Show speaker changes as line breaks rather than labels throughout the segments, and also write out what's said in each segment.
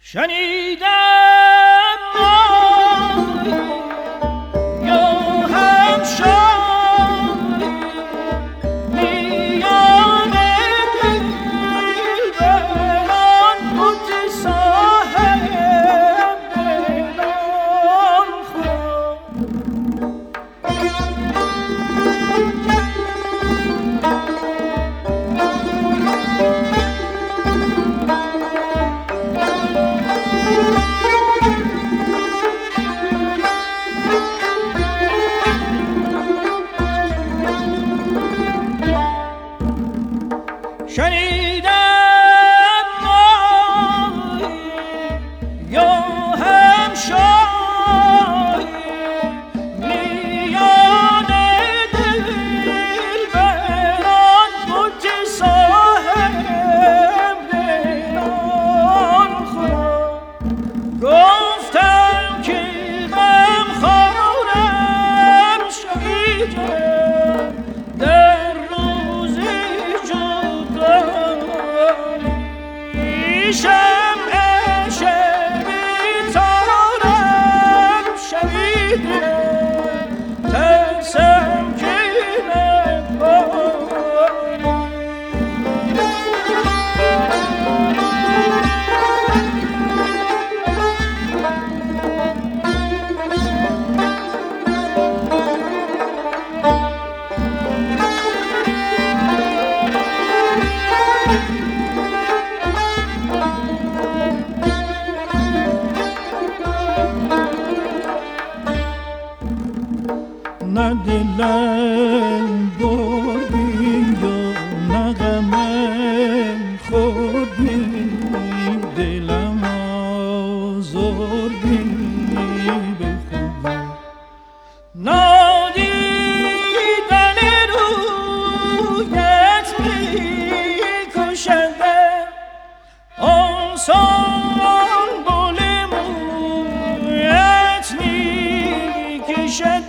شنیدم یا هم شاهی میان دلبران بت صاحب دلان خود شنیدم یا هم شاهی میان دلبران بت صاحب دلان خود گفتم که غم خورم شهیدم در روز جدایی شمع شب تارم شهیدم ترسم که نپایی
نه دلم بردی یا نه غمم خوردی دلم آزردی به خدا
نادیدن رویت می‌کشد آن سنبل مویت می‌کشد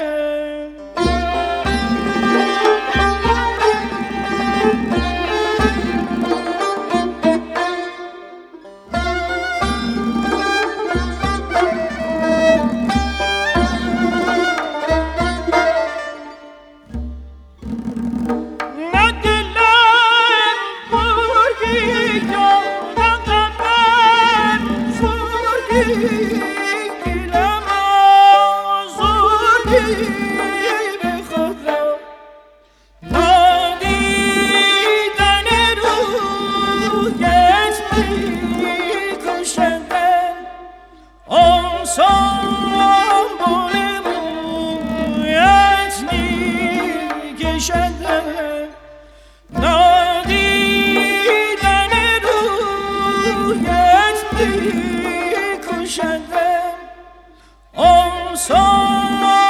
دلم آزردی به خدا نادیدن رویت می‌کشد آن سنبل مویت می‌کشد نادیدن رویت می‌کشد آن سنبل